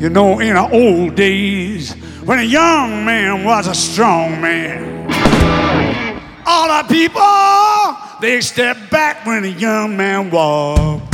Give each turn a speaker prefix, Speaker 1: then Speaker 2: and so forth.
Speaker 1: You know, in the old days, when a young man was a strong man, all the people, they stepped back when a young man walked.